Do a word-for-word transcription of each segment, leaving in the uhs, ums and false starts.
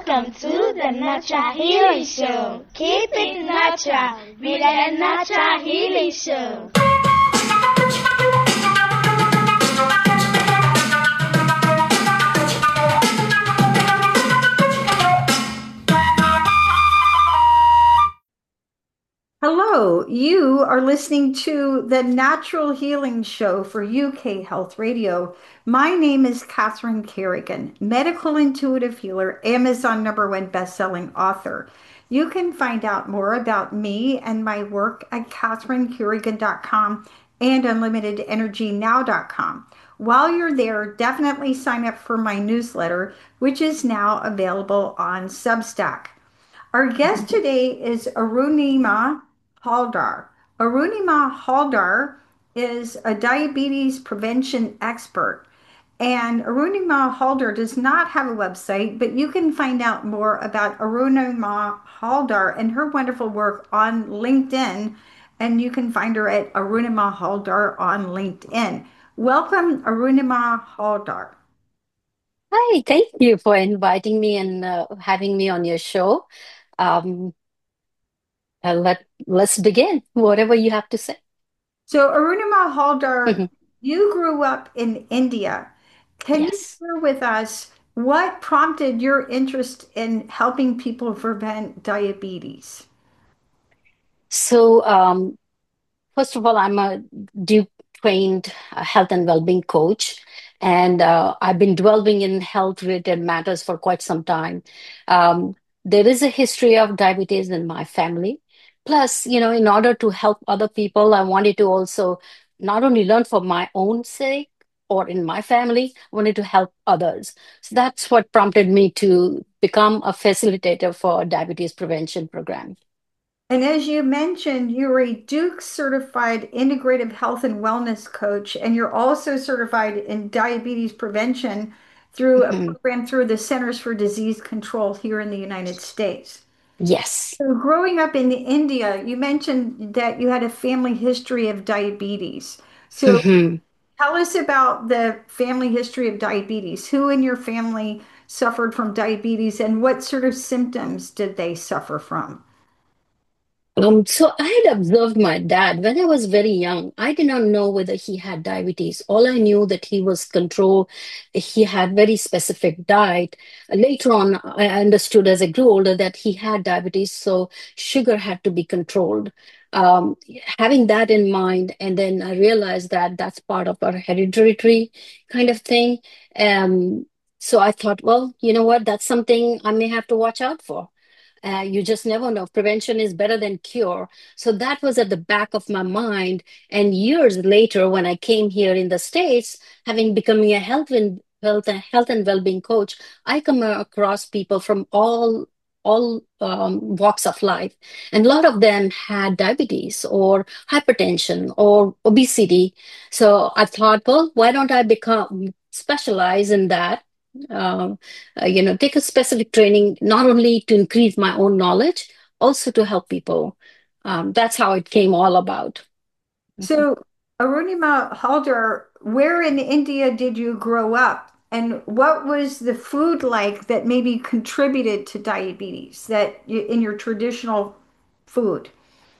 Welcome to the Natural Healing Show. Keep it natural with the Natural Healing Show. Hello, you are listening to the Natural Healing Show for U K Health Radio. My name is Catherine Kerrigan, medical intuitive healer, Amazon number one bestselling author. You can find out more about me and my work at catherine kerrigan dot com and unlimited energy now dot com. While you're there, definitely sign up for my newsletter, which is now available on Substack. Our guest today is Arunima Haldar. Arunima Haldar is a diabetes prevention expert. And Arunima Haldar does not have a website, but you can find out more about Arunima Haldar and her wonderful work on LinkedIn. And you can find her at Arunima Haldar on LinkedIn. Welcome, Arunima Haldar. Hi, thank you for inviting me and uh, having me on your show. Um, uh, let let's begin. Whatever you have to say. So, Arunima Haldar, Mhm. you grew up in India. Can you Yes. share with us what prompted your interest in helping people prevent diabetes? So, um, first of all, I'm a Duke trained uh, health and well-being coach, and uh, I've been dwelling in health-related matters for quite some time. Um, there is a history of diabetes in my family. Plus, you know, in order to help other people, I wanted to also not only learn for my own sake or in my family, I wanted to help others. So that's what prompted me to become a facilitator for diabetes prevention program. And as you mentioned, you're a Duke certified integrative health and wellness coach, and you're also certified in diabetes prevention through a Mhm. program through the Centers for Disease Control here in the United States. Yes. So growing up in India, you mentioned that you had a family history of diabetes. So Mhm. tell us about the family history of diabetes. Who in your family suffered from diabetes and what sort of symptoms did they suffer from? Um, so I had observed my dad when I was very young. I did not know whether he had diabetes. All I knew that he was controlled. He had very specific diet. Later on, I understood as I grew older that he had diabetes, so sugar had to be controlled. Um, Having that in mind, and then I realized that that's part of our hereditary kind of thing. Um, so I thought, well, you know what? That's something I may have to watch out for. Uh, you just never know. Prevention is better than cure. So that was at the back of my mind. And years later, when I came here in the States, having becoming a health and health and health and well-being coach, I come across people from all all um, walks of life, and a lot of them had diabetes or hypertension or obesity. So I thought, well, why don't I become specialize in that? Um, uh, you know, take a specific training, not only to increase my own knowledge, also to help people. Um, that's how it came all about. Mhm. So, Arunima Haldar, where in India did you grow up? And what was the food like that maybe contributed to diabetes that you, in your traditional food?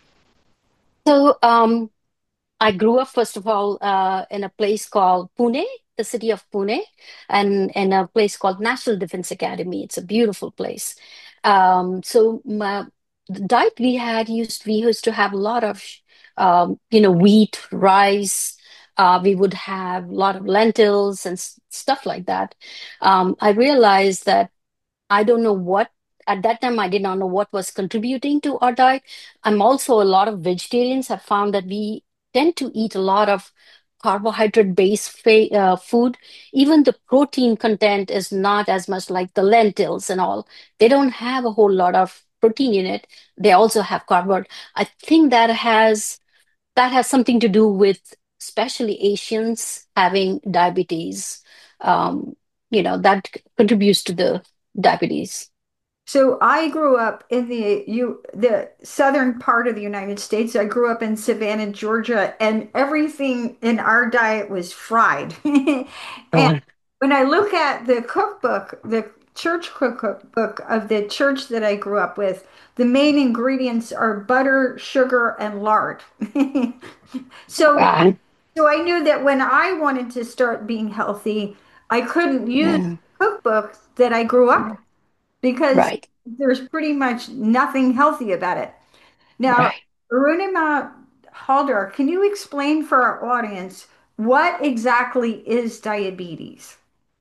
So, um, I grew up, first of all, uh, in a place called Pune, the city of Pune, and in a place called National Defense Academy. It's a beautiful place. Um, so my, the diet we had used we used to have a lot of, um, you know, wheat, rice. Uh, we would have a lot of lentils and s- stuff like that. Um, I realized that I don't know what, at that time, I did not know what was contributing to our diet. I'm also, a lot of vegetarians have found that we tend to eat a lot of carbohydrate based fa- uh, food. Even the protein content is not as much like the lentils and all. They don't have a whole lot of protein in it. They also have carbohydrate. I think that has that has something to do with especially Asians having diabetes. Um, you know, that contributes to the diabetes. So I grew up in the you the southern part of the United States. I grew up in Savannah, Georgia, and everything in our diet was fried. And Oh, when I look at the cookbook, the church cookbook of the church that I grew up with, the main ingredients are butter, sugar, and lard. So, Right. so I knew that when I wanted to start being healthy, I couldn't use Yeah. cookbooks that I grew up with because Right. there's pretty much nothing healthy about it. Now, Right. Arunima Haldar, can you explain for our audience what exactly is diabetes?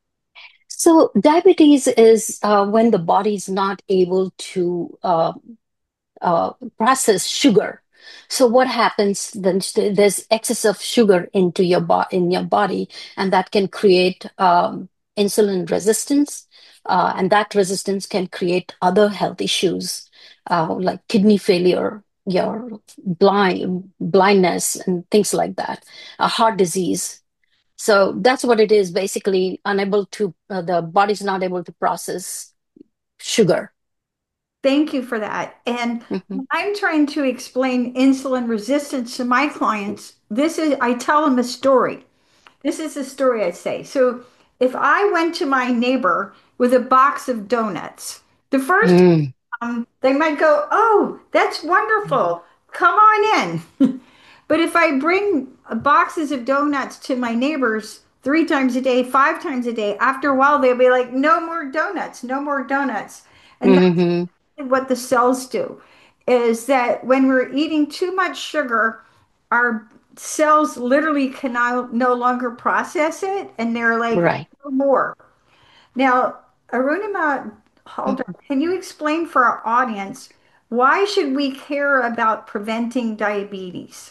So diabetes is uh, when the body is not able to uh, uh, process sugar. So what happens then? There's excess of sugar into your bo in your body, and that can create um, insulin resistance, uh, and that resistance can create other health issues uh, like kidney failure, your blind blindness, and things like that, uh, heart disease. So that's what it is basically, unable to, uh, the body's not able to process sugar. Thank you for that. And Mhm. when I'm trying to explain insulin resistance to my clients, this is, I tell them a story. This is the story I say. So if I went to my neighbor with a box of donuts, the first Mm. um, they might go, "Oh, that's wonderful. Come on in." But if I bring boxes of donuts to my neighbors three times a day, five times a day, after a while they'll be like, "No more donuts, no more donuts." And that's Hmm. what the cells do is that when we're eating too much sugar, our cells literally can no, no longer process it, and they're like, Right. no more. Now, Arunima Halder, Mhm. can you explain for our audience why should we care about preventing diabetes?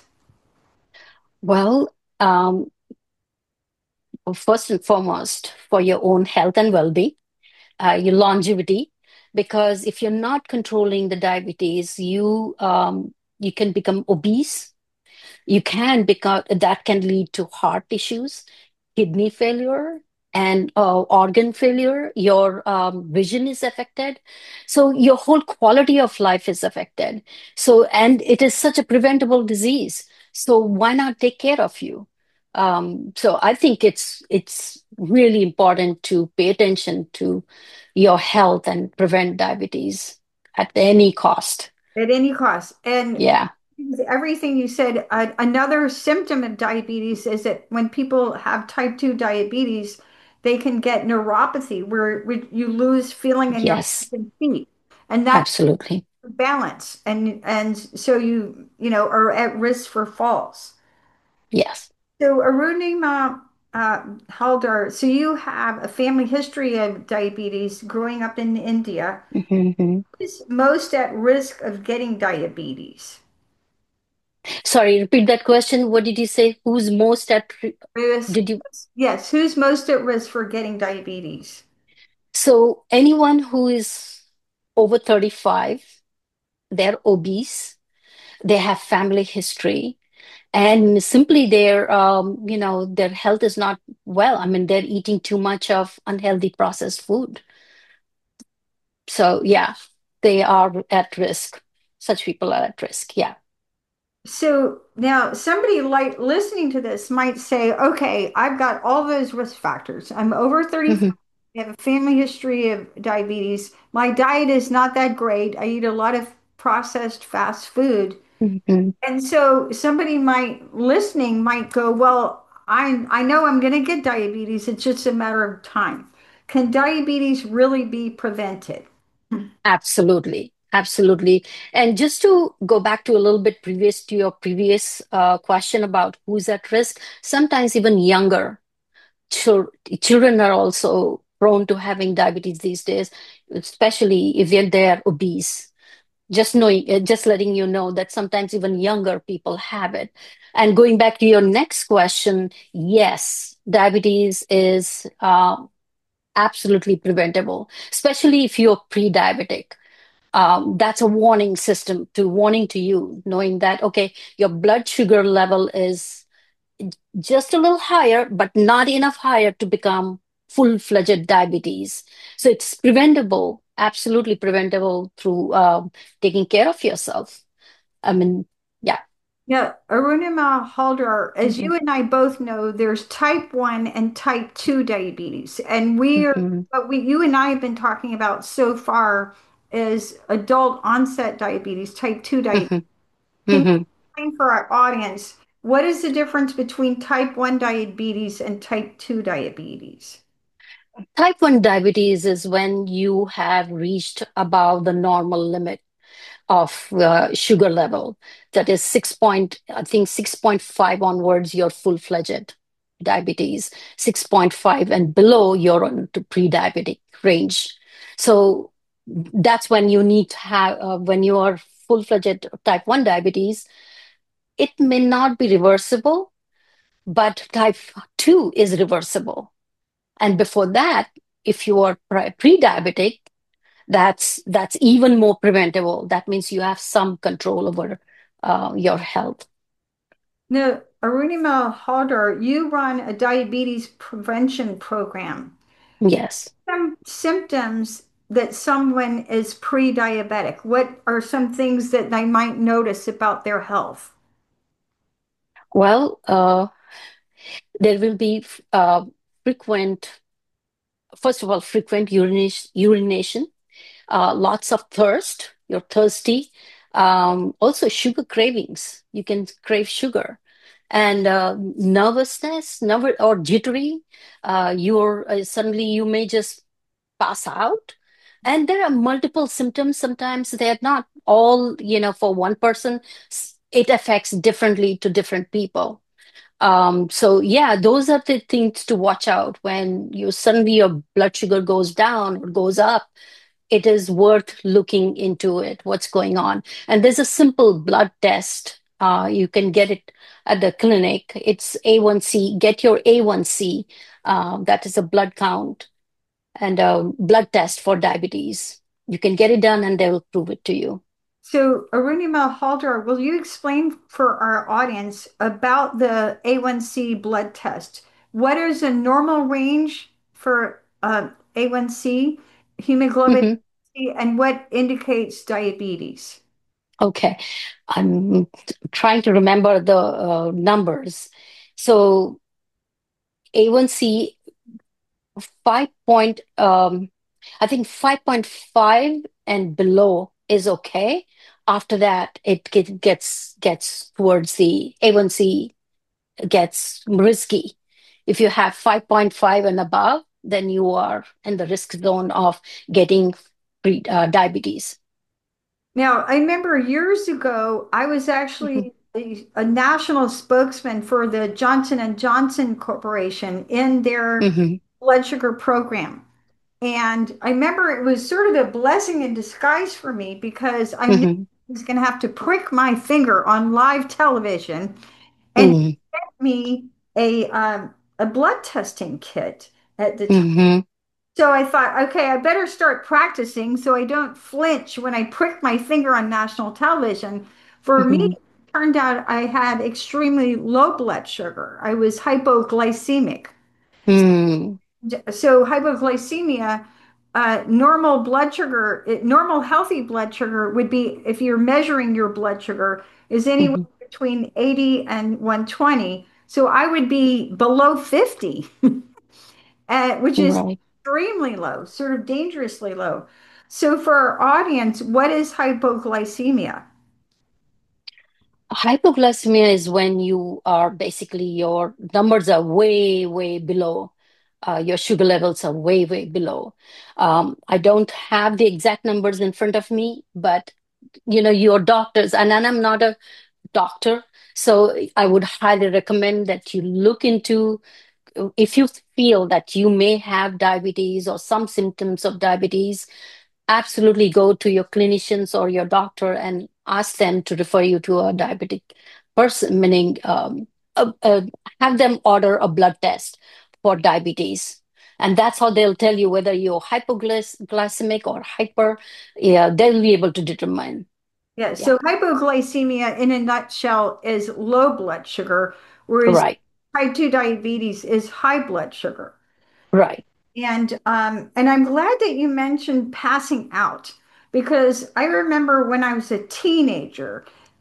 Well, um, first and foremost, for your own health and well-being, uh, your longevity, because if you're not controlling the diabetes, you um, you can become obese. You can become that can lead to heart issues, kidney failure, and uh, organ failure. Your um, vision is affected, so your whole quality of life is affected. So, and it is such a preventable disease. So why not take care of you? Um, so I think it's it's really important to pay attention to your health and prevent diabetes at any cost. At any cost. And Yeah. everything you said, uh, another symptom of diabetes is that when people have type two diabetes, they can get neuropathy where, where you lose feeling in your hands Yes. and feet. And that's Absolutely. balance. And and so you, you know, are at risk for falls. Yes. So Arunima uh, Haldar, so you have a family history of diabetes growing up in India. Mhm. Who is most at risk of getting diabetes? Sorry, repeat that question. What did you say? Who's most at, ri- Risk, did you? yes, who's most at risk for getting diabetes? So anyone who is over thirty-five, they're obese, they have family history, and simply their, um, you know, their health is not well. I mean, they're eating too much of unhealthy processed food. So yeah, they are at risk. Such people are at risk. Yeah. So now somebody like listening to this might say, okay, I've got all those risk factors. I'm over thirty-five. Hmm. I have a family history of diabetes. My diet is not that great. I eat a lot of processed fast food. Hmm. And so somebody might listening might go, well, I I know I'm going to get diabetes. It's just a matter of time. Can diabetes really be prevented? Absolutely. Absolutely. And just to go back to a little bit previous to your previous uh, question about who's at risk, sometimes even younger chil- children are also prone to having diabetes these days, especially if they're, they're obese. Just knowing, uh, just letting you know that sometimes even younger people have it. And going back to your next question, yes, diabetes is uh, absolutely preventable, especially if you're pre-diabetic. Um, that's a warning system to warning to you, knowing that, okay, your blood sugar level is just a little higher, but not enough higher to become full-fledged diabetes. So it's preventable, absolutely preventable through um, taking care of yourself. I mean, yeah. Yeah, Arunima Haldar, as Hmm. you and I both know, there's type one and type two diabetes. And we are, Hmm. what we, you and I have been talking about so far is adult onset diabetes, type two diabetes. Hmm. Can you Hmm. explain for our audience, what is the difference between type one diabetes and type two diabetes? Type one diabetes is when you have reached above the normal limit of uh, sugar level. That is six point, I think six point five onwards, you're full-fledged diabetes. six point five and below, you're on to pre-diabetic range. So that's when you need to have, uh, when you are full-fledged type one diabetes, it may not be reversible, but type two is reversible. And before that, if you are pre diabetic, that's that's even more preventable. That means you have some control over uh, your health. Now, Arunima Haldar, you run a diabetes prevention program. Yes. Some symptoms that someone is pre-diabetic? What are some things that they might notice about their health? Well, uh, there will be uh, frequent, first of all, frequent urination, urination, uh, lots of thirst. You're thirsty. Um, also, sugar cravings. You can crave sugar. And uh, nervousness, nervous or jittery. Uh, you're uh, suddenly you may just pass out. And there are multiple symptoms. Sometimes they're not all, you know, for one person, s- it affects differently to different people. Um, so yeah, those are the things to watch out when you suddenly your blood sugar goes down or goes up. It is worth looking into it, what's going on. And there's a simple blood test. Uh, you can get it at the clinic. It's A one C. Get your A one C. Uh, that is a blood count and a blood test for diabetes. You can get it done and they will prove it to you. So, Arunima Haldar, will you explain for our audience about the A one C blood test? What is a normal range for uh, A one C, hemoglobin, Hmm. and what indicates diabetes? Okay. I'm t- trying to remember the uh, numbers. So A one C five point, um, I think five point five and below is okay. After that, it get, gets gets towards the A one C gets risky. If you have five point five and above, then you are in the risk zone of getting pre, uh, diabetes. Now, I remember years ago, I was Hmm. actually a, a national spokesman for the Johnson and Johnson Corporation in their Hmm. blood sugar program. And I remember it was sort of a blessing in disguise for me because I knew Hmm. I was going to have to prick my finger on live television and Hmm. get me a um, a blood testing kit at the time. Hmm. So I thought, okay, I better start practicing so I don't flinch when I prick my finger on national television. For me, Hmm. it turned out I had extremely low blood sugar. I was hypoglycemic. Hmm. So hypoglycemia, uh, normal blood sugar, it- normal healthy blood sugar would be, if you're measuring your blood sugar, is anywhere Hmm. between eighty and one twenty. So I would be below fifty, uh, which is Right. extremely low, sort of dangerously low. So for our audience, what is hypoglycemia? Hypoglycemia is when you are basically your numbers are way, way below. Uh, your sugar levels are way, way below. Um, I don't have the exact numbers in front of me, but you know, your doctors, and, and I'm not a doctor, so I would highly recommend that you look into if you feel that you may have diabetes or some symptoms of diabetes, absolutely go to your clinicians or your doctor and ask them to refer you to a diabetic person, meaning um, uh, uh, have them order a blood test for diabetes. And that's how they'll tell you whether you're hypoglycemic or hyper. Yeah, they'll be able to determine. Yeah, Yeah, so hypoglycemia in a nutshell is low blood sugar, whereas right, type two diabetes is high blood sugar. right. And um, and I'm glad that you mentioned passing out because I remember when I was a teenager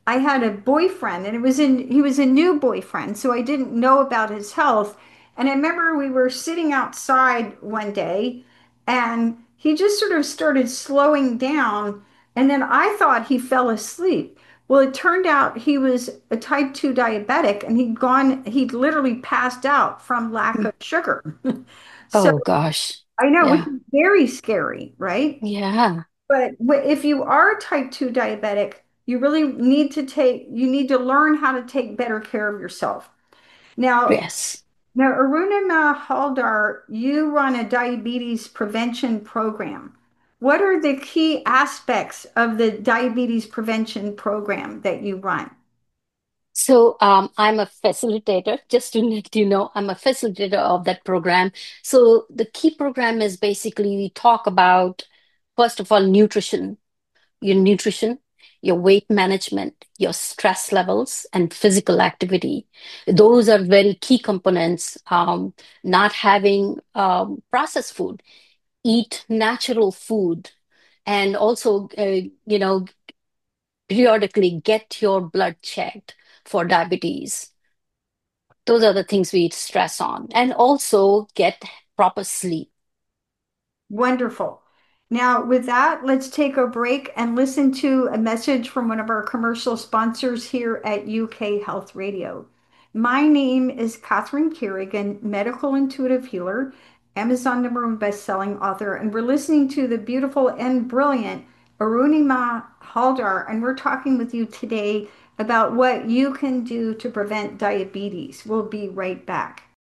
I had a boyfriend, and it was in he was a new boyfriend, so I didn't know about his health. And I remember we were sitting outside one day, and he just sort of started slowing down, and then I thought he fell asleep. Well, it turned out he was a type two diabetic, and he'd gone, he'd literally passed out from lack of sugar. So Oh gosh. I know, which Yeah. is very scary, right? Yeah. But wh- if you are type two diabetic, you really need to take, you need to learn how to take better care of yourself. Now, Yes. now, Arunima Haldar, you run a diabetes prevention program. What are the key aspects of the diabetes prevention program that you run? So um, I'm a facilitator, just to let you know, I'm a facilitator of that program. So the key program is basically we talk about, first of all, nutrition, your nutrition, your weight management, your stress levels, and physical activity. Those are very key components. Um, not having um, processed food, eat natural food, and also, uh, you know, periodically get your blood checked for diabetes. Those are the things we stress on. And also get proper sleep. Wonderful. Now, with that, let's take a break and listen to a message from one of our commercial sponsors here at U K Health Radio. My name is Catherine Kerrigan, medical intuitive healer, Amazon number one best-selling author, and we're listening to the beautiful and brilliant Arunima Haldar, and we're talking with you today about what you can do to prevent diabetes. We'll be right back.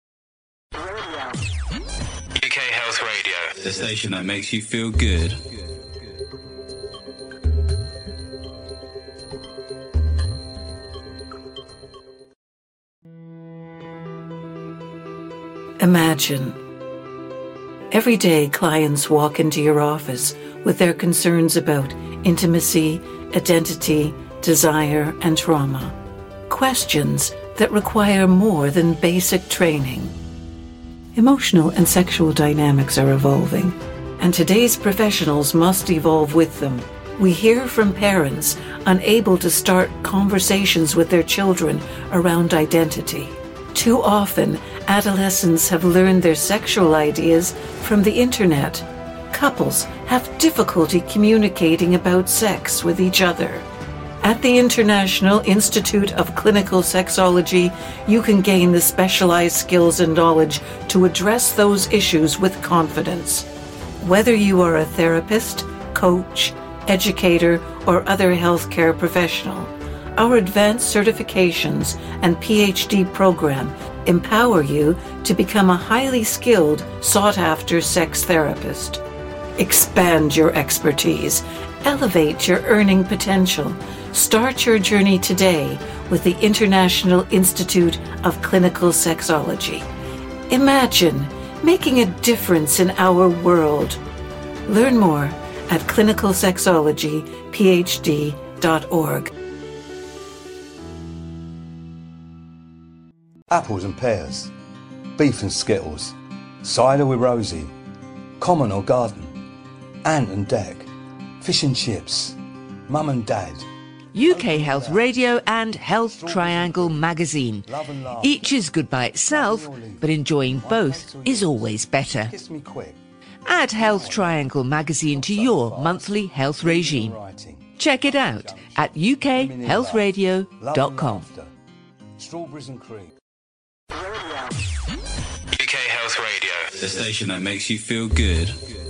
U K Health Radio, the station that makes you feel good. Imagine. Every day, clients walk into your office with their concerns about intimacy, identity, desire, and trauma. Questions that require more than basic training. Emotional and sexual dynamics are evolving, and today's professionals must evolve with them. We hear from parents unable to start conversations with their children around identity. Too often, adolescents have learned their sexual ideas from the internet. Couples have difficulty communicating about sex with each other. At the International Institute of Clinical Sexology, you can gain the specialized skills and knowledge to address those issues with confidence. Whether you are a therapist, coach, educator, or other healthcare professional, our advanced certifications and P H D program empower you to become a highly skilled, sought-after sex therapist. Expand your expertise. Elevate your earning potential. Start your journey today with the International Institute of Clinical Sexology. Imagine making a difference in our world. Learn more at clinical sexology p h d dot org. Apples and pears, beef and skittles, cider with Rosie, common or garden, ant and deck, fish and chips, mum and dad. U K Health Radio and Health Triangle magazine. Each is good by itself, but enjoying both is always better. Kiss me quick. Add Health Triangle magazine to your monthly health regime. Check it out at u k health radio dot com. Strawberries and cream. U K Health Radio, the station that makes you feel good.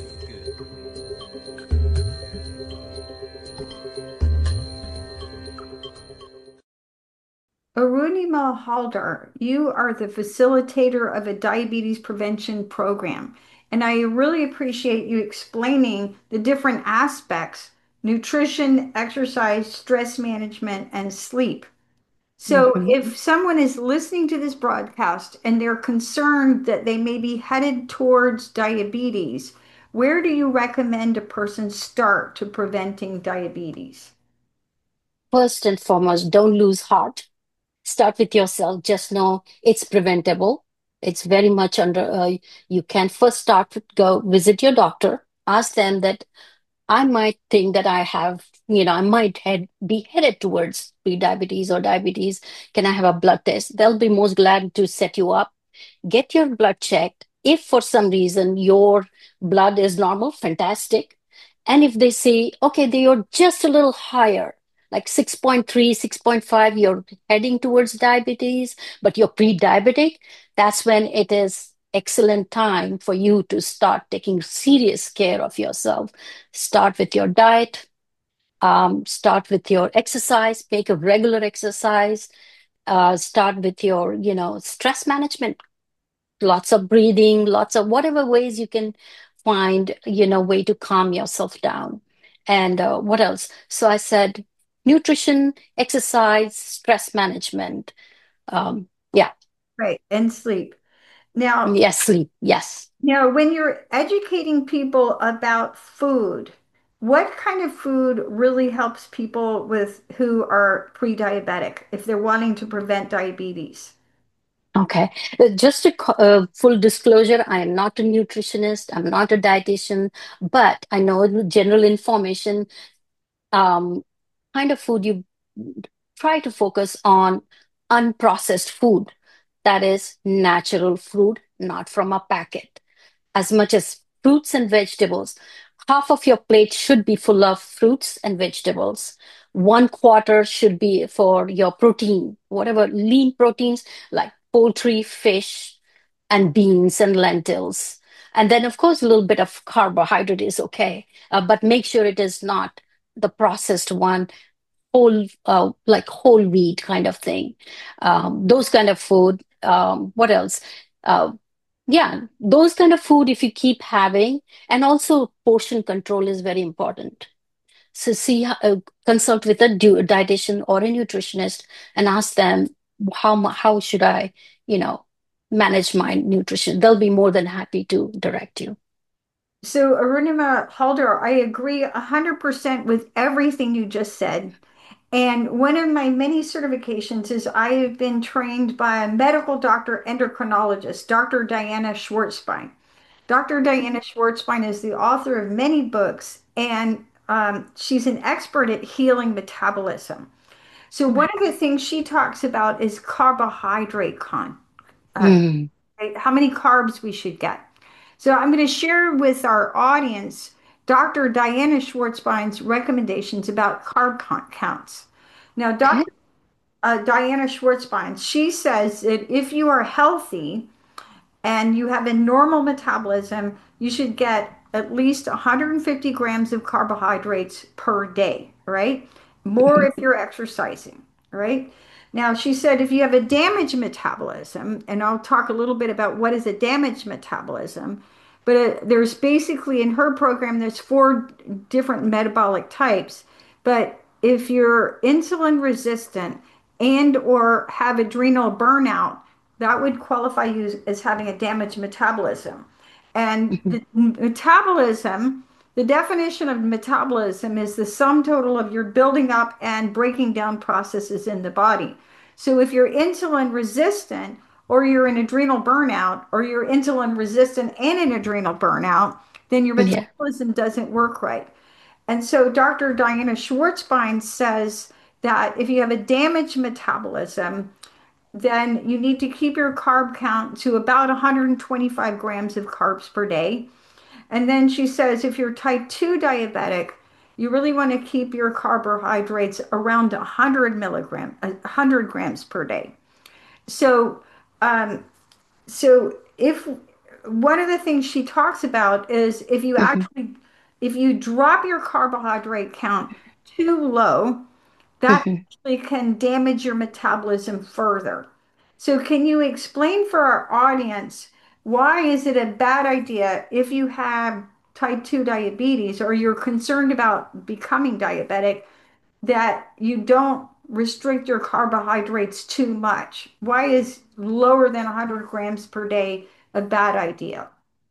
Arunima Haldar, you are the facilitator of a diabetes prevention program, and I really appreciate you explaining the different aspects: nutrition, exercise, stress management, and sleep. So, Mhm. if someone is listening to this broadcast and they're concerned that they may be headed towards diabetes, where do you recommend a person start to preventing diabetes? First and foremost, don't lose heart. Start with yourself. Just know it's preventable. It's very much under, uh, you can first start with go visit your doctor. Ask them that I might think that I have, you know, I might head be headed towards pre-diabetes or diabetes. Can I have a blood test? They'll be most glad to set you up, get your blood checked. If for some reason your blood is normal, fantastic. And if they say, okay, they are just a little higher, like six point three, six point five, you're heading towards diabetes, but you're pre-diabetic, that's when it is excellent time for you to start taking serious care of yourself. Start with your diet, um, start with your exercise, make a regular exercise, uh, start with your, you know, stress management, lots of breathing, lots of whatever ways you can find, you know, way to calm yourself down. And uh, what else? So I said nutrition, exercise, stress management. Um, yeah, Right. And sleep. Now, yes, sleep, yes. now, when you're educating people about food, what kind of food really helps people with who are pre-diabetic if they're wanting to prevent diabetes? Okay. Uh, Just a co- uh, full disclosure, I am not a nutritionist, I'm not a dietitian, but I know the general information. Um, kind of food you try to focus on unprocessed food, that is natural fruit, not from a packet. As much as fruits and vegetables, half of your plate should be full of fruits and vegetables. One quarter should be for your protein, whatever lean proteins like poultry, fish, and beans and lentils. And then, of course, a little bit of carbohydrate is okay, uh, but make sure it is not the processed one, whole, uh, like whole wheat kind of thing. Um, those kind of food. Um, what else? Uh, yeah, those kind of food, if you keep having, and also portion control is very important. So see, uh, consult with a du- dietitian or a nutritionist and ask them how mu- how should I, you know, manage my nutrition. They'll be more than happy to direct you. So, Arunima Halder, I agree one hundred percent with everything you just said. And one of my many certifications is I have been trained by a medical doctor endocrinologist, Doctor Diana Schwartzbein. Doctor Diana Schwartzbein is the author of many books, and um, she's an expert at healing metabolism. So, one Right. of the things she talks about is carbohydrate con, uh, Mm, right? How many carbs we should get. So, I'm going to share with our audience Doctor Diana Schwartzbein's recommendations about carb count- counts. Now, okay. Doctor Uh, Diana Schwartzbein, she says that if you are healthy, and you have a normal metabolism, you should get at least one hundred fifty grams of carbohydrates per day, right? More Mhm. if you're exercising, right? Now, she said if you have a damaged metabolism, and I'll talk a little bit about what is a damaged metabolism, but uh, there's basically in her program, there's four different metabolic types. But if you're insulin resistant and or have adrenal burnout, that would qualify you as having a damaged metabolism. And Mhm. the metabolism, the definition of metabolism is the sum total of your building up and breaking down processes in the body. So if you're insulin resistant, or you're in adrenal burnout, or you're insulin resistant and in adrenal burnout, then your Yeah. metabolism doesn't work right. And so Doctor Diana Schwartzbein says that if you have a damaged metabolism, then you need to keep your carb count to about one hundred twenty-five grams of carbs per day. And then she says if you're type two diabetic, you really want to keep your carbohydrates around one hundred milligram, one hundred grams per day. So, um, so if one of the things she talks about is if you Mhm. actually, if you drop your carbohydrate count too low, that Mhm. actually can damage your metabolism further. So can you explain for our audience why is it a bad idea if you have type two diabetes or you're concerned about becoming diabetic that you don't restrict your carbohydrates too much? Why is lower than one hundred grams per day a bad idea?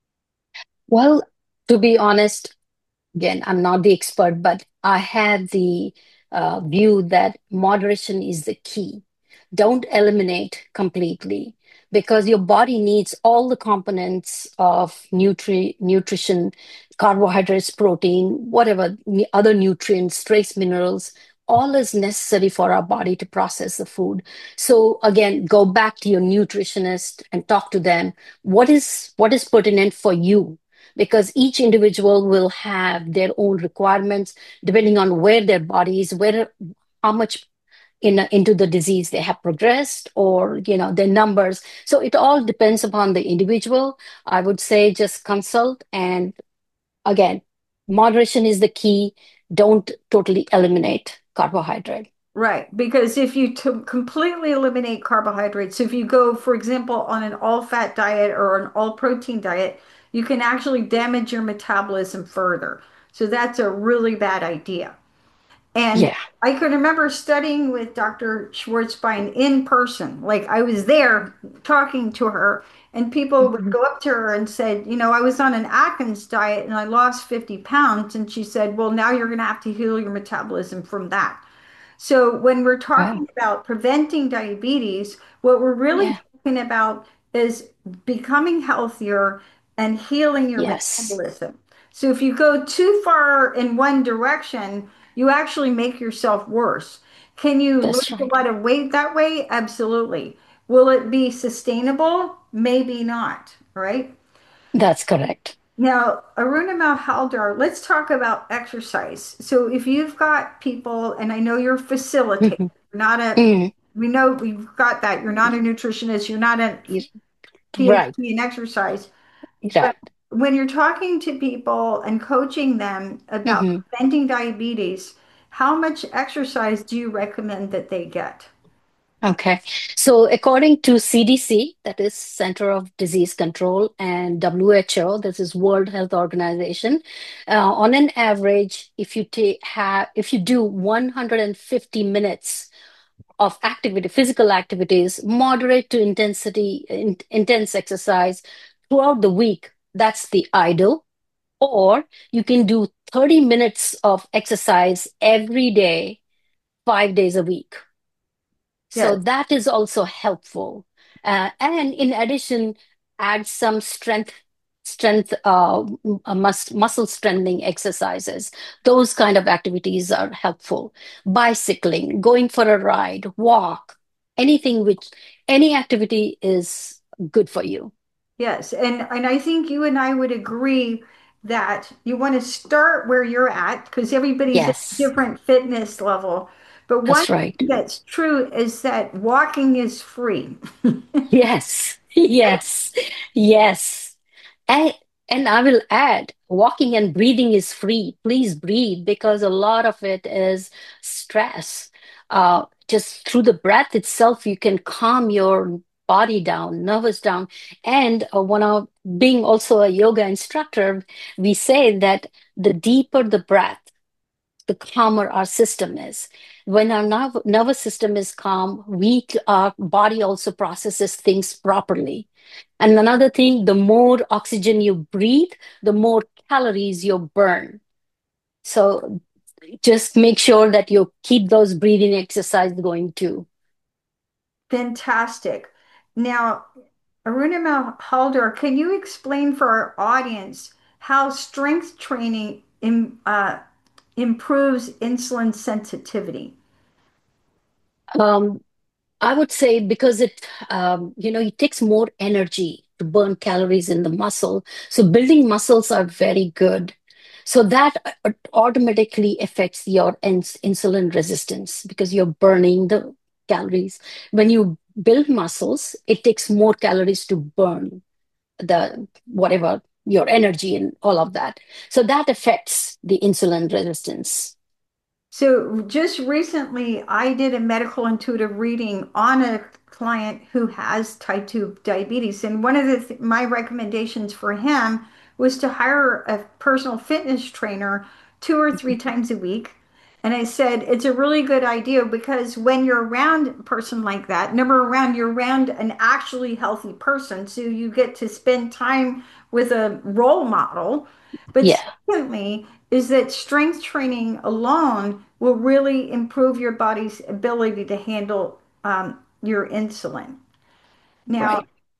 Well, to be honest, again, I'm not the expert, but I have the uh, view that moderation is the key. Don't eliminate completely because your body needs all the components of nutri nutrition, carbohydrates, protein, whatever n- other nutrients, trace minerals. All is necessary for our body to process the food. So again, go back to your nutritionist and talk to them. What is what is pertinent for you? Because each individual will have their own requirements depending on where their body is, where how much in, into the disease they have progressed, or you know their numbers. So it all depends upon the individual. I would say just consult, and again, moderation is the key. Don't totally eliminate carbohydrate. Right, because if you to completely eliminate carbohydrates, if you go, for example, on an all-fat diet or an all-protein diet, you can actually damage your metabolism further. So that's a really bad idea. And Yeah. I can remember studying with Doctor Schwartzbein in person. Like I was there talking to her, and people would Mhm. go up to her and said, you know, I was on an Atkins diet and I lost fifty pounds. And she said, well, now you're going to have to heal your metabolism from that. So when we're Wow. talking about preventing diabetes, what we're really Yeah. talking about is becoming healthier and healing your Yes. metabolism. So if you go too far in one direction, you actually make yourself worse. Can you lose That's a right. lot of weight that way? Absolutely. Will it be sustainable? Maybe not, right? That's correct. Now, Aruna Malhaldar, let's talk about exercise. So if you've got people, and I know you're facilitating, Mhm. you're not a, Mm. we know we've got that. You're not a nutritionist, you're not a You- Right. P H D in exercise. But Right. when you're talking to people and coaching them about Mhm. preventing diabetes, how much exercise do you recommend that they get? Okay. So according to C D C, that is Center of Disease Control, and W H O, this is World Health Organization, uh, on an average, if you take have if you do one hundred fifty minutes of activity, physical activities, moderate to intensity, in, intense exercise throughout the week, that's the ideal. Or you can do thirty minutes of exercise every day, five days a week. So Yes, that is also helpful. Uh, and in addition, add some strength, strength, uh, m- uh, mus muscle strengthening exercises. Those kind of activities are helpful. Bicycling, going for a ride, walk, anything which, any activity is good for you. yes. And and I think you and I would agree that you want to start where you're at because everybody's at a Yes, different fitness level. But one that's right. thing that's true is that walking is free. Yes, yes, yes. And, and I will add, walking and breathing is free. Please breathe because a lot of it is stress. Uh, just through the breath itself, you can calm your body down, nervous down. And uh, one of being also a yoga instructor, we say that the deeper the breath, the calmer our system is. When our nerv- nervous system is calm, we our body also processes things properly. And another thing, the more oxygen you breathe, the more calories you burn. So just make sure that you keep those breathing exercise going too. Fantastic. Now, Aruna Haldor, can you explain for our audience how strength training im- uh, improves insulin sensitivity? Um, I would say because it, um, you know, it takes more energy to burn calories in the muscle. So building muscles are very good. So that uh, automatically affects your ins insulin resistance because you're burning the calories. When you build muscles, it takes more calories to burn the whatever your energy and all of that. So that affects the insulin resistance. So, just recently, I did a medical intuitive reading on a client who has type two diabetes. And one of the th- my recommendations for him was to hire a personal fitness trainer two or three times a week. And I said, it's a really good idea because when you're around a person like that, number around, you're around an actually healthy person. So you get to spend time with a role model. But Yeah, secondly, is that strength training alone will really improve your body's ability to handle um, your insulin. Now, right.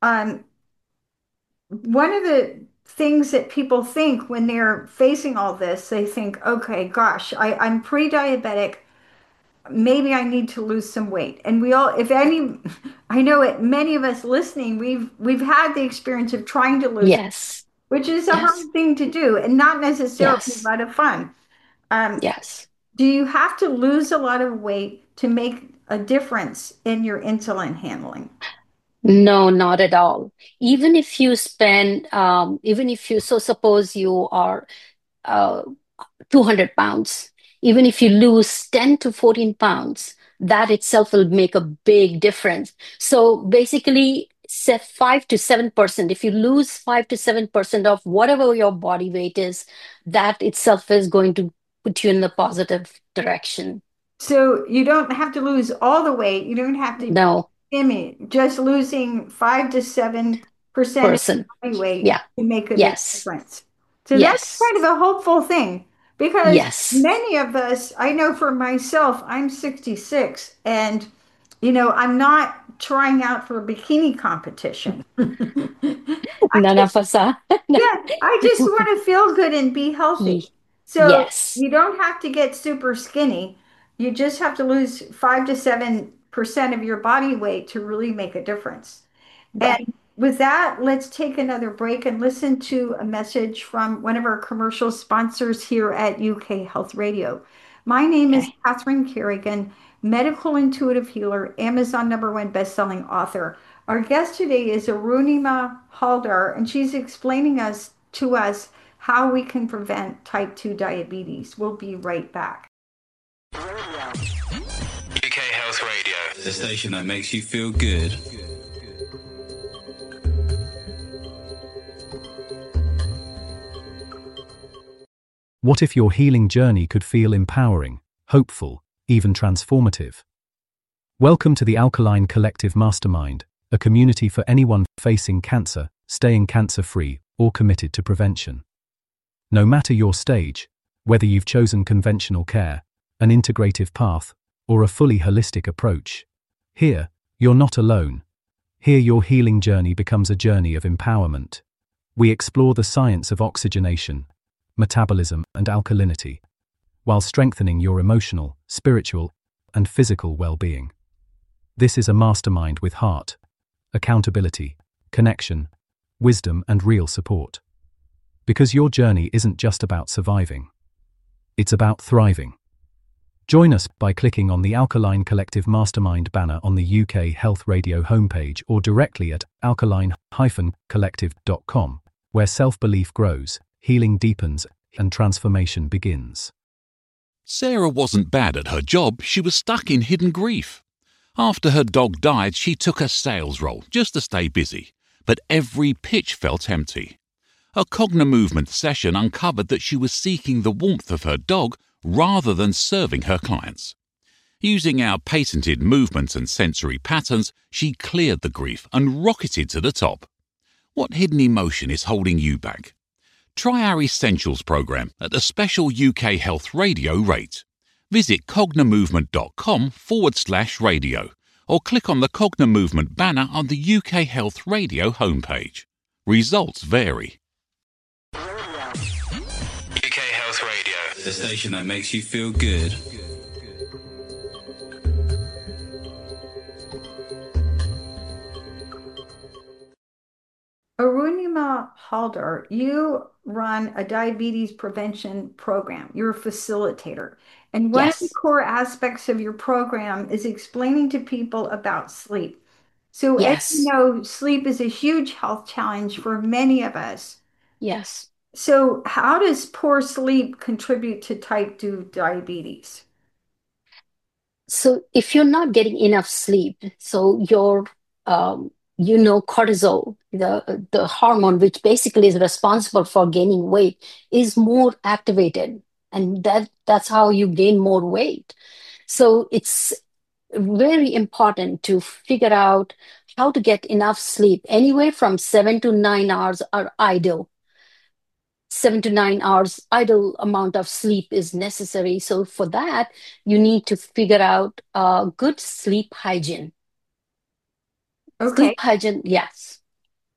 um, one of the things that people think when they're facing all this, they think, okay, gosh, I, I'm pre-diabetic. Maybe I need to lose some weight. And we all, if any, I know it, many of us listening, we've we've had the experience of trying to lose, Yes. which is a Yes. hard thing to do and not necessarily a Yes. lot of fun. Um, Yes. do you have to lose a lot of weight to make a difference in your insulin handling? No, not at all. Even if you spend, um, even if you, so suppose you are uh, two hundred pounds, even if you lose ten to fourteen pounds, that itself will make a big difference. So basically, say five to seven percent, if you lose five to seven percent of whatever your body weight is, that itself is going to put you in the positive direction. So you don't have to lose all the weight. You don't have to No, Jimmy, just losing five to seven percent of person. your body weight Yeah. can make a big Yes. difference. So that's Yes. kind of a hopeful thing because Yes. many of us, I know for myself, I'm sixty-six, and you know, I'm not trying out for a bikini competition. I None just of us are. yeah, I just want to feel good and be healthy. Ye- So Yes. you don't have to get super skinny. You just have to lose five to seven percent of your body weight to really make a difference. Right. And with that, let's take another break and listen to a message from one of our commercial sponsors here at U K Health Radio. My name is Okay. Catherine Kerrigan, medical intuitive healer, Amazon number one bestselling author. Our guest today is Arunima Haldar, and she's explaining us to us how we can prevent type two diabetes. We'll be right back. U K Health Radio, the station that makes you feel good. What if your healing journey could feel empowering, hopeful, even transformative? Welcome to the Alkaline Collective Mastermind, a community for anyone facing cancer, staying cancer-free, or committed to prevention. No matter your stage, whether you've chosen conventional care, an integrative path, or a fully holistic approach, here, you're not alone. Here your healing journey becomes a journey of empowerment. We explore the science of oxygenation, metabolism, and alkalinity, while strengthening your emotional, spiritual, and physical well-being. This is a mastermind with heart, accountability, connection, wisdom, and real support. Because your journey isn't just about surviving. It's about thriving. Join us by clicking on the Alkaline Collective Mastermind banner on the U K Health Radio homepage or directly at alkaline dash collective dot com, where self-belief grows, healing deepens, and transformation begins. Sarah wasn't bad at her job, she was stuck in hidden grief. After her dog died, she took a sales role just to stay busy, but every pitch felt empty. A Cognimovement session uncovered that she was seeking the warmth of her dog rather than serving her clients. Using our patented movements and sensory patterns, she cleared the grief and rocketed to the top. What hidden emotion is holding you back? Try our Essentials program at a special U K Health Radio rate. Visit cognimovement.com forward slash radio or click on the Cognimovement banner on the U K Health Radio homepage. Results vary. U K Health Radio, the station that makes you feel good. Arunima Haldar, you run a diabetes prevention program. You're a facilitator. And one of the Yes. core aspects of your program is explaining to people about sleep. So, as you Yes. know, sleep is a huge health challenge for many of us. Yes. So, how does poor sleep contribute to type two diabetes? So if you're not getting enough sleep, so your, um, you know, cortisol, the the hormone which basically is responsible for gaining weight, is more activated, and that that's how you gain more weight. So it's very important to figure out how to get enough sleep. Anywhere from seven to nine hours are ideal. Seven to nine hours idle amount of sleep is necessary. So for that, you need to figure out uh, good sleep hygiene. Okay. Sleep hygiene, yes.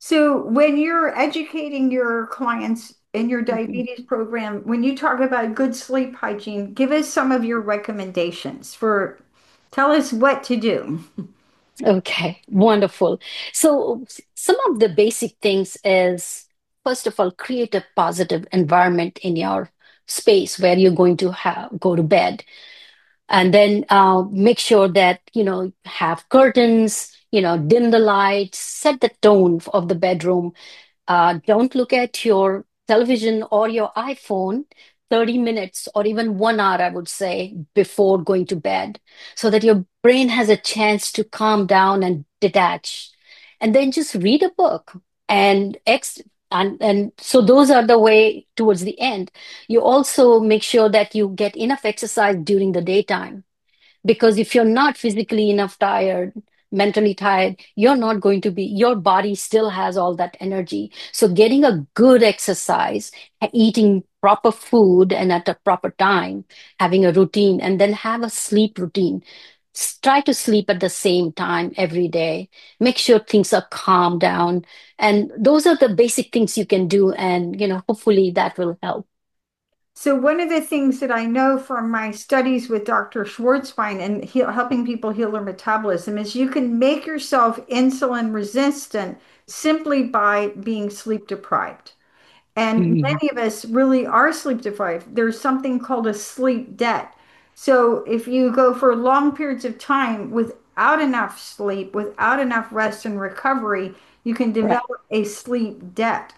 So when you're educating your clients in your Mhm. diabetes program, when you talk about good sleep hygiene, give us some of your recommendations for, tell us what to do. Okay, wonderful. So s- some of the basic things is, first of all, create a positive environment in your space where you're going to have go to bed. And then uh, make sure that, you know, have curtains, you know, dim the lights, set the tone of the bedroom. Uh, don't look at your television or your iPhone thirty minutes or even one hour, I would say, before going to bed, so that your brain has a chance to calm down and detach. And then just read a book and ex and, and so those are the way towards the end. You also make sure that you get enough exercise during the daytime, because if you're not physically enough tired, mentally tired, you're not going to be, your body still has all that energy. So getting a good exercise, eating proper food and at a proper time, having a routine, and then have a sleep routine. S- try to sleep at the same time every day. Make sure things are calmed down, and those are the basic things you can do, and you know hopefully that will help. So one of the things that I know from my studies with Doctor Schwartzbein and heal, helping people heal their metabolism is you can make yourself insulin resistant simply by being sleep deprived. And Mhm. many of us really are sleep deprived. There's something called a sleep debt. So if you go for long periods of time without enough sleep, without enough rest and recovery, you can Right. develop a sleep debt.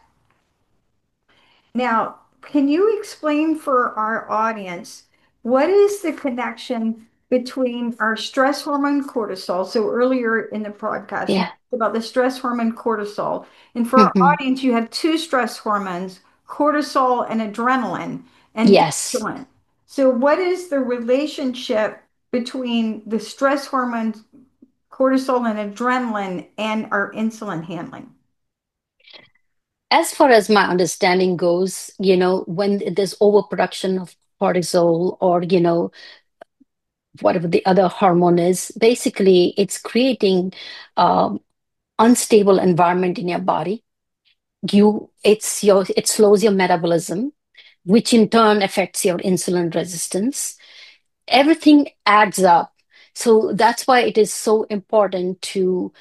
Now, can you explain for our audience what is the connection between our stress hormone cortisol? So earlier in the podcast, you Yeah. talked about the stress hormone cortisol. And for our Mhm. audience, you have two stress hormones, cortisol and adrenaline and Yes. insulin. So what is the relationship between the stress hormones, cortisol and adrenaline, and our insulin handling? As far as my understanding goes, you know, when there's overproduction of cortisol or, you know, whatever the other hormone is, basically it's creating um, unstable environment in your body. You, it's your, it slows your metabolism, which in turn affects your insulin resistance. Everything adds up. So that's why it is so important to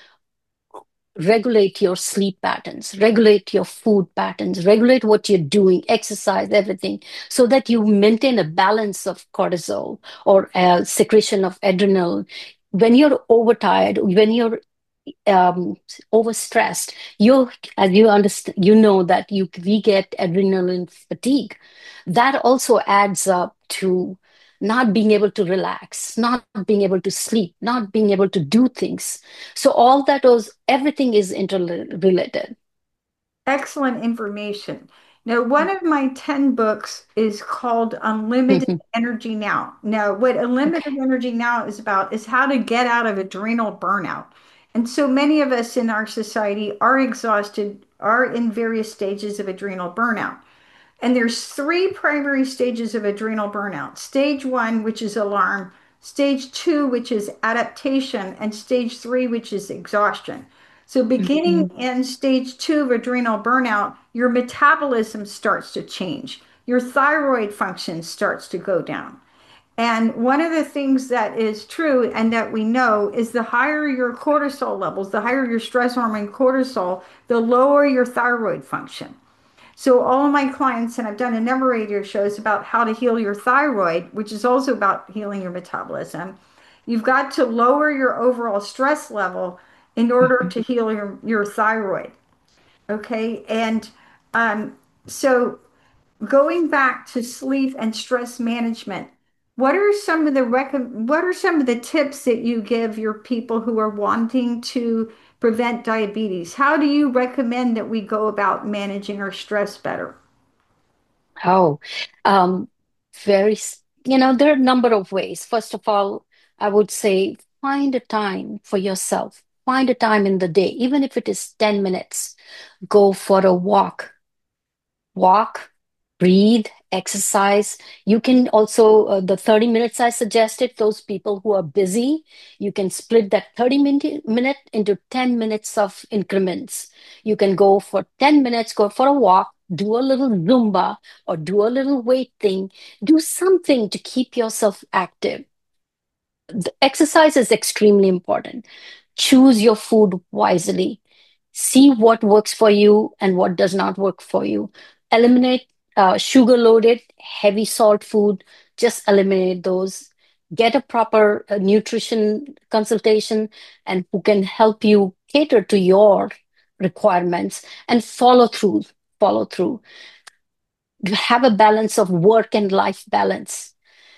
regulate your sleep patterns, regulate your food patterns, regulate what you're doing, exercise, everything, so that you maintain a balance of cortisol or uh, secretion of adrenal. When you're overtired, when you're um, overstressed, you, as you understand, you know that you we get adrenaline fatigue. That also adds up to not being able to relax, not being able to sleep, not being able to do things. So all that was everything is interrelated. Excellent information. Now, one of my ten books is called Unlimited Mhm. Energy Now. Now, what Unlimited Okay. Energy Now is about is how to get out of adrenal burnout. And so many of us in our society are exhausted, are in various stages of adrenal burnout. And there's three primary stages of adrenal burnout. Stage one, which is alarm, stage two, which is adaptation, and stage three, which is exhaustion. So beginning Mhm. in stage two of adrenal burnout, your metabolism starts to change. Your thyroid function starts to go down. And one of the things that is true and that we know is the higher your cortisol levels, the higher your stress hormone cortisol, the lower your thyroid function. So all of my clients, and I've done a number of radio shows about how to heal your thyroid, which is also about healing your metabolism. You've got to lower your overall stress level in order Mhm. to heal your, your thyroid. Okay. And um, so going back to sleep and stress management, what are some of the rec- what are some of the tips that you give your people who are wanting to prevent diabetes? How do you recommend that we go about managing our stress better? Oh, um, very, s- you know, there are a number of ways. First of all, I would say find a time for yourself. Find a time in the day, even if it is ten minutes. Go for a walk. Walk, breathe, exercise. You can also, uh, the thirty minutes I suggested, those people who are busy, you can split that thirty minute, minute into ten minutes of increments. You can go for ten minutes, go for a walk, do a little Zumba or do a little weight thing, do something to keep yourself active. The exercise is extremely important. Choose your food wisely. See what works for you and what does not work for you. Eliminate uh, sugar loaded, heavy salt food. Just eliminate those. Get a proper uh, nutrition consultation and who can help you cater to your requirements and follow through. Follow through. Have a balance of work and life balance.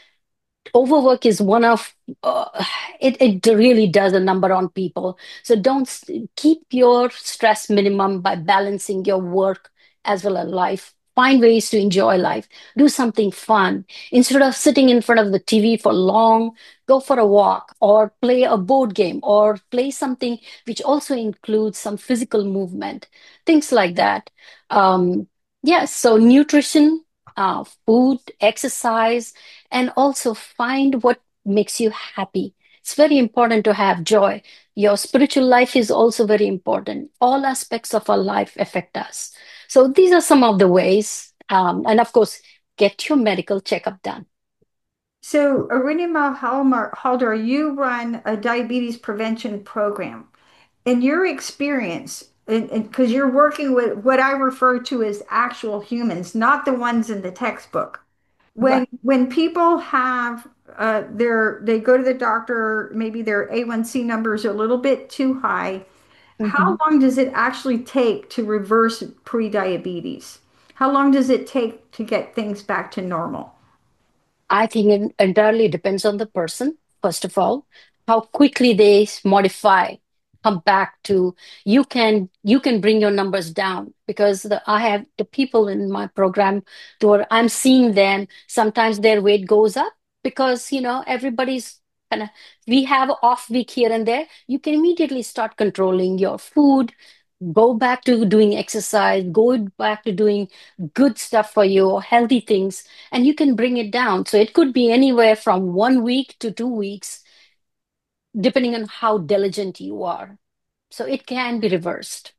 Overwork is one of uh, it, it really does a number on people. So don't s- keep your stress minimum by balancing your work as well as life. Find ways to enjoy life. Do something fun. Instead of sitting in front of the T V for long, go for a walk or play a board game or play something which also includes some physical movement, things like that. Um, yes, so nutrition, uh, food, exercise, and also find what makes you happy. It's very important to have joy. Your spiritual life is also very important. All aspects of our life affect us. So these are some of the ways. Um, and of course, get your medical checkup done. So, Arunima Halmar- Halder, you run a diabetes prevention program. In your experience, because you're working with what I refer to as actual humans, not the ones in the textbook. When Right. when people have uh, their they go to the doctor, maybe their A one C number is a little bit too high. How Mhm. long does it actually take to reverse prediabetes? How long does it take to get things back to normal? I think it entirely depends on the person, first of all, how quickly they s- modify, come back to you can you can bring your numbers down because the, I have the people in my program who I'm seeing them, sometimes their weight goes up because you know everybody's kind of we have off week here and there. You can immediately start controlling your food, go back to doing exercise, go back to doing good stuff for you, healthy things, and you can bring it down. So it could be anywhere from one week to two weeks, depending on how diligent you are. So it can be reversed.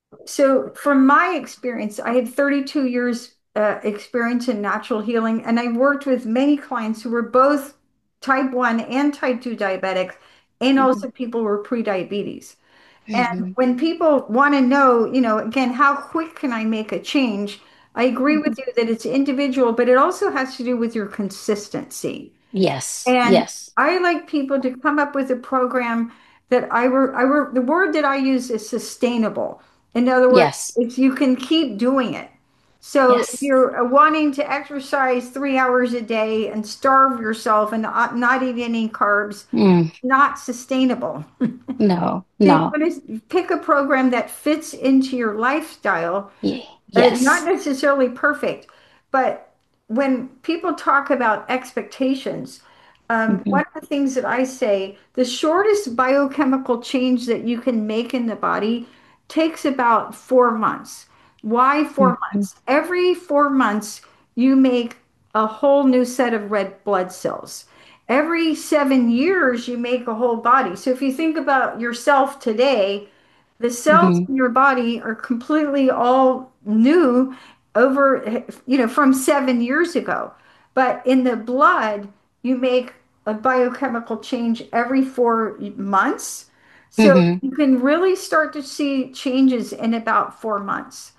So, from my experience, I had thirty-two years uh, experience in natural healing, and I worked with many clients who were both type one and type two diabetics, and Mhm. also people who were pre-diabetes. And Mhm. when people want to know, you know, again, how quick can I make a change? I agree with Mhm. you that it's individual, but it also has to do with your consistency. Yes, And yes, I like people to come up with a program that I were, I were, the word that I use is sustainable. In other words, yes, it's you can keep doing it. So if yes. you're uh, wanting to exercise three hours a day and starve yourself and not, not eat any carbs, Mm, not sustainable. no, So you no. want to pick a program that fits into your lifestyle, Ye- uh, not Yes. necessarily perfect, but when people talk about expectations, um, Mhm. one of the things that I say, the shortest biochemical change that you can make in the body takes about four months. Why four Mhm. months? Every four months, you make a whole new set of red blood cells. Every seven years, you make a whole body. So if you think about yourself today, the cells Mhm. in your body are completely all new over, you know, from seven years ago. But in the blood, you make a biochemical change every four months. So Mhm. you can really start to see changes in about four months.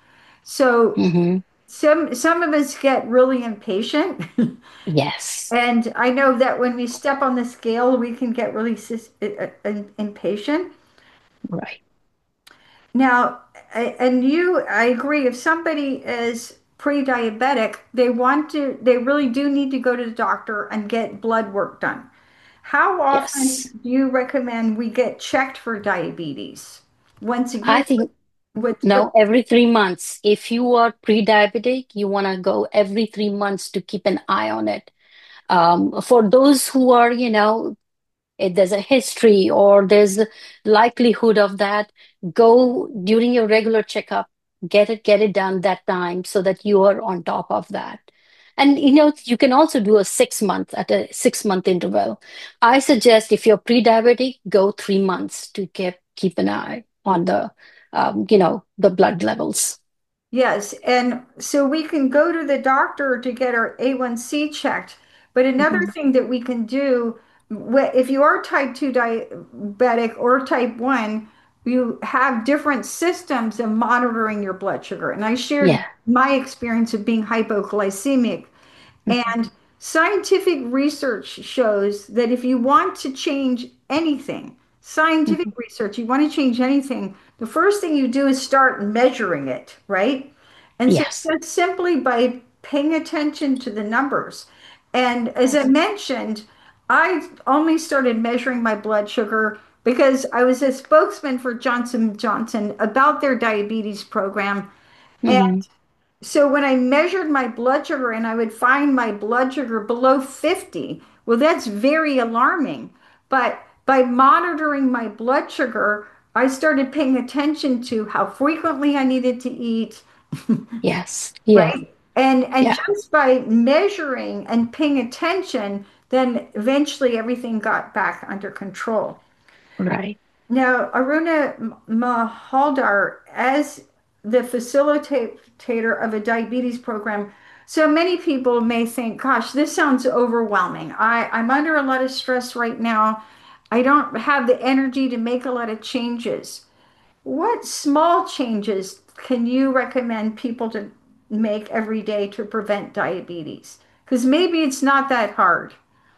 So Mhm. some some of us get really impatient. Yes. And I know that when we step on the scale, we can get really sis- uh, uh, impatient. Right. Now, I- and you, I agree, if somebody is pre-diabetic, they want to, they really do need to go to the doctor and get blood work done. How often Yes. do you recommend we get checked for diabetes? Once I again, think with, with no, every three months. If you are pre-diabetic, you want to go every three months to keep an eye on it. Um, for those who are, you know, if there's a history or there's a likelihood of that, go during your regular checkup. Get it, get it done that time so that you are on top of that. And you know, you can also do a six month at a six month interval. I suggest if you're pre-diabetic, go three months to keep keep an eye on the um, you know, the blood levels. Yes, and so we can go to the doctor to get our A one C checked. But another Mhm. thing that we can do, wh- if you are type two diabetic or type one, you have different systems of monitoring your blood sugar. And I shared Yeah. my experience of being hypoglycemic. Mhm. And scientific research shows that if you want to change anything, scientific Mhm. research, you want to change anything, the first thing you do is start measuring it, right? And so Yes. just simply by paying attention to the numbers. And as I Mhm. mentioned, I only started measuring my blood sugar because I was a spokesman for Johnson and Johnson about their diabetes program. And Mhm. so when I measured my blood sugar and I would find my blood sugar below fifty, well, that's very alarming. But by monitoring my blood sugar, I started paying attention to how frequently I needed to eat, Yes. Yeah. right? And and Yeah. just by measuring and paying attention, then eventually everything got back under control. Right. Now, Aruna Mahaldar, as the facilitator of a diabetes program, so many people may think, gosh, this sounds overwhelming. I, I'm under a lot of stress right now. I don't have the energy to make a lot of changes. What small changes can you recommend people to make every day to prevent diabetes? Because maybe it's not that hard.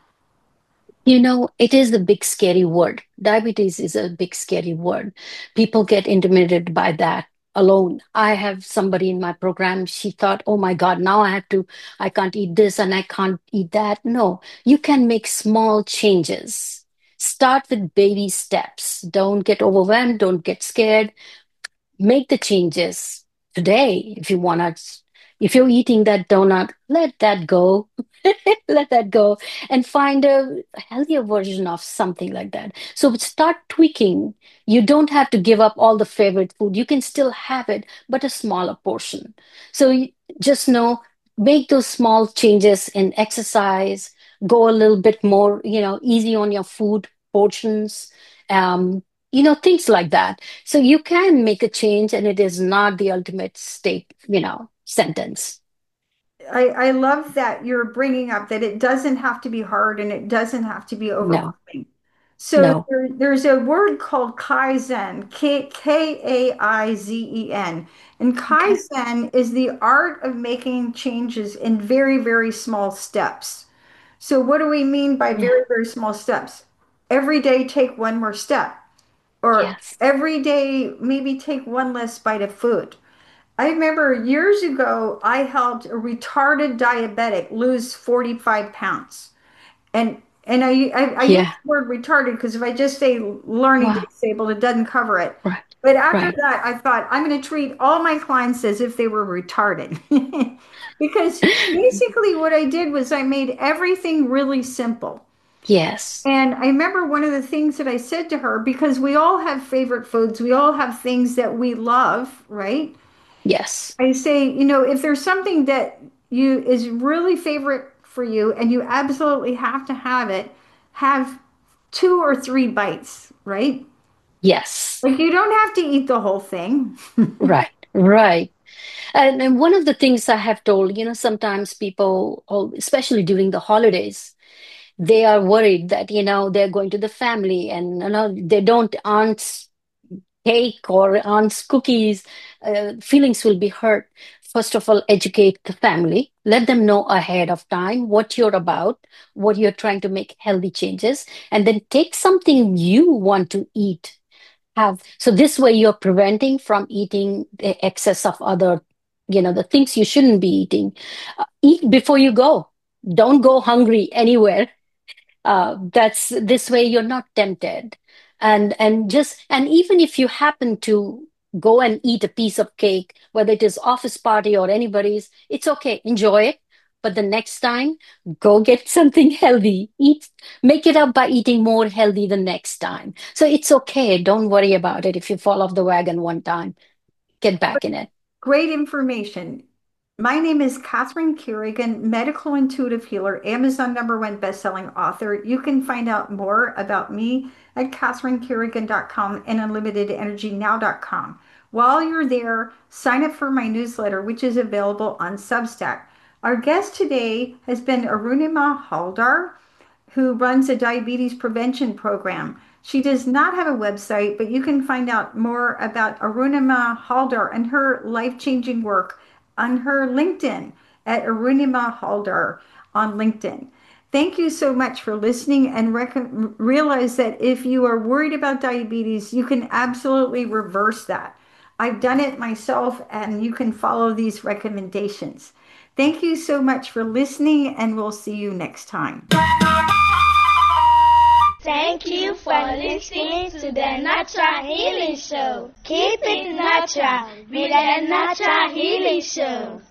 You know, it is a big scary word. Diabetes is a big scary word. People get intimidated by that alone. I have somebody in my program, she thought, oh my God, now I have to, I can't eat this and I can't eat that. No, you can make small changes. Start with baby steps. Don't get overwhelmed. Don't get scared. Make the changes today. If you want to, if you're eating that donut, let that go. Let that go and find a healthier version of something like that. So start tweaking. You don't have to give up all the favorite food. You can still have it, but a smaller portion. So you just know, make those small changes in exercise, go a little bit more, you know, easy on your food portions, um, you know, things like that. So you can make a change and it is not the ultimate state, you know, sentence. I, I love that you're bringing up that it doesn't have to be hard and it doesn't have to be No, overwhelming. So no. there, there's a word called Kaizen, K, K A I Z E N. And Okay. Kaizen is the art of making changes in very, very small steps. So what do we mean by Yeah. very, very small steps? Every day, take one more step, or Yes. every day, maybe take one less bite of food. I remember years ago, I helped a retarded diabetic lose forty-five pounds. And and I, I, I use Yeah. the word retarded because if I just say learning Wow. disabled, it doesn't cover it. Right. But after Right. that, I thought I'm going to treat all my clients as if they were retarded. Because basically what I did was I made everything really simple. Yes. And I remember one of the things that I said to her, because we all have favorite foods, we all have things that we love, right? Yes. I say, you know, if there's something that you is really favorite for you and you absolutely have to have it, have two or three bites, right? Yes. Like you don't have to eat the whole thing. Right. Right. And, and one of the things I have told, you know, sometimes people, oh, especially during the holidays, they are worried that, you know, they're going to the family and, you know, they don't aunt's cake or aunt's cookies, uh, feelings will be hurt. First of all, educate the family. Let them know ahead of time what you're about, what you're trying to make healthy changes, and then take something you want to eat. Have so this way you're preventing from eating the excess of other, you know, the things you shouldn't be eating. Uh, eat before you go. Don't go hungry anywhere. Uh, that's this way you're not tempted, and and just and even if you happen to go and eat a piece of cake, whether it is office party or anybody's, it's okay, enjoy it, but the next time go get something healthy, eat, make it up by eating more healthy the next time. So it's okay, don't worry about it if you fall off the wagon one time, get back in it. Great information. My name is Catherine Kerrigan, medical intuitive healer, Amazon number one bestselling author. You can find out more about me at catherine kerrigan dot com and unlimited energy now dot com. While you're there, sign up for my newsletter, which is available on Substack. Our guest today has been Arunima Haldar, who runs a diabetes prevention program. She does not have a website, but you can find out more about Arunima Haldar and her life-changing work on her LinkedIn at Arunima Haldar on LinkedIn. Thank you so much for listening, and rec- realize that if you are worried about diabetes, you can absolutely reverse that. I've done it myself, and you can follow these recommendations. Thank you so much for listening, and we'll see you next time. Thank you for listening to the Natural Healing Show. Keep it natural with the Natural Healing Show.